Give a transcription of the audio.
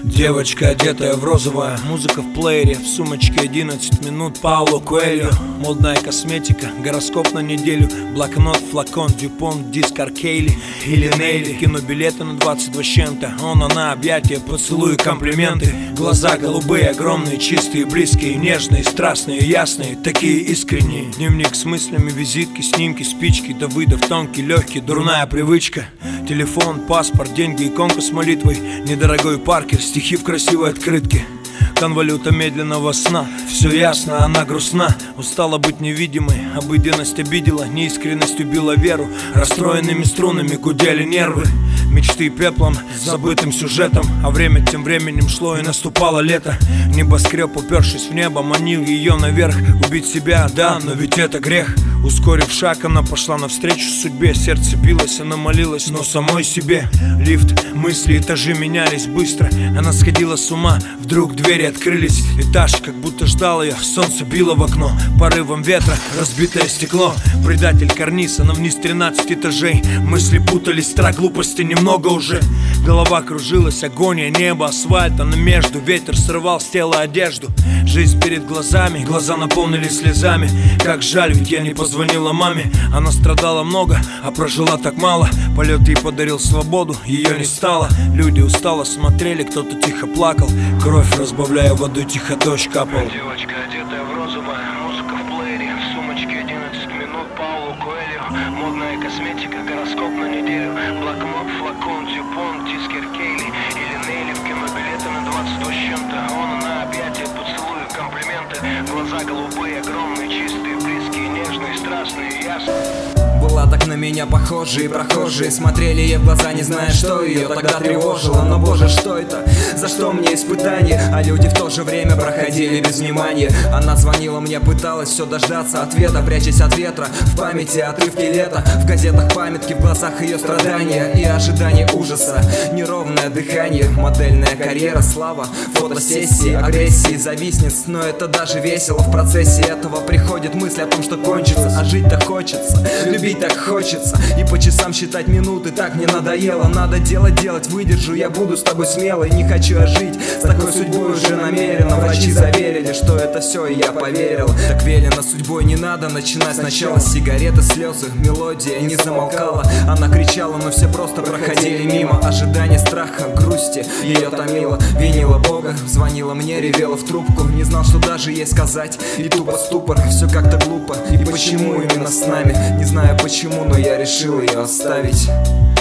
Девочка, одетая в розовое, музыка в плеере, в сумочке 11 минут Пауло Коэльо. Модная косметика, гороскоп на неделю, блокнот, флакон, дюпон, диск Аркейли или Нейли. Кинобилеты на 22 с чем-то, он, она, объятия, поцелуи, комплименты. Глаза голубые, огромные, чистые, близкие, нежные, страстные, ясные, такие искренние. Дневник с мыслями, визитки, снимки, спички, Давыдов тонкий, легкий, дурная привычка. Телефон, паспорт, деньги, иконка с молитвой, недорогой Паркер, стихи в красивой открытке. Конвалюта медленного сна, все ясно, она грустна. Устала быть невидимой, обыденность обидела, неискренность убила веру. Расстроенными струнами гудели нервы. Мечты пеплом, забытым сюжетом. А время тем временем шло и наступало лето. Небоскреб, упершись в небо, манил ее наверх. Убить себя, да, но ведь это грех. Ускорив шаг, она пошла навстречу судьбе. Сердце билось, она молилась, но самой себе. Лифт, мысли, этажи менялись быстро. Она сходила с ума, вдруг двери открылись. Этаж как будто ждал ее, солнце било в окно. Порывом ветра разбитое стекло. Предатель карниз, она вниз 13 этажей. Мысли путались, страх, глупости немного уже. Голова кружилась, агония, небо, асфальт. Она между, ветер срывал с тела одежду. Жизнь перед глазами, глаза наполнились слезами. Как жаль, ведь я не позвонила маме. Она страдала много, а прожила так мало. Полет ей подарил свободу, ее не стало. Люди устало смотрели, кто-то тихо плакал. Кровь разбавляя водой, тихо дождь капал. Девочка, одетая в розовое, музыка в плеере, в сумочке 11 минут Пауло Коэльо. Модная косметика, гороскоп на неделю, блокнот, флакон, дюпон, диск Аркейли или Нейли. В кинобилеты на 22 с чем-то, он, она, объятия, поцелуи, комплименты. Глаза голубые, огромные, чистые, близкие, нежные, страстные, ясные. Была так на меня похожие и прохожие смотрели ей в глаза, не зная, что ее тогда тревожило. Но боже, что это? За что мне испытание? А люди в то же время проходили без внимания. Она звонила мне, пыталась все дождаться ответа, прячась от ветра, в памяти отрывки лета. В газетах памятки, в глазах ее страдания и ожидание ужаса. Неровное дыхание, модельная карьера, слава, фотосессии, агрессии, завистниц. Но это даже весело, в процессе этого приходит мысль о том, что кончится. А жить-то хочется, любить так хочется. И по часам считать минуты так мне надоело. Надо делать, выдержу, я буду с тобой смелой. Не хочу я жить с такой судьбой уже намеренно. Врачи заверили, что это все, и я поверил. Так велено судьбой, не надо начинать сначала. Сигареты, слезы, мелодия не замолкала. Она кричала, но все просто проходили мимо. Ожидание страха, грусти ее томило. Винила Бога, звонила мне, ревела в трубку. Не знал, что даже ей сказать. И тупо ступор, все как-то глупо. И почему именно с нами? Не знаю почему, но я решил ее оставить.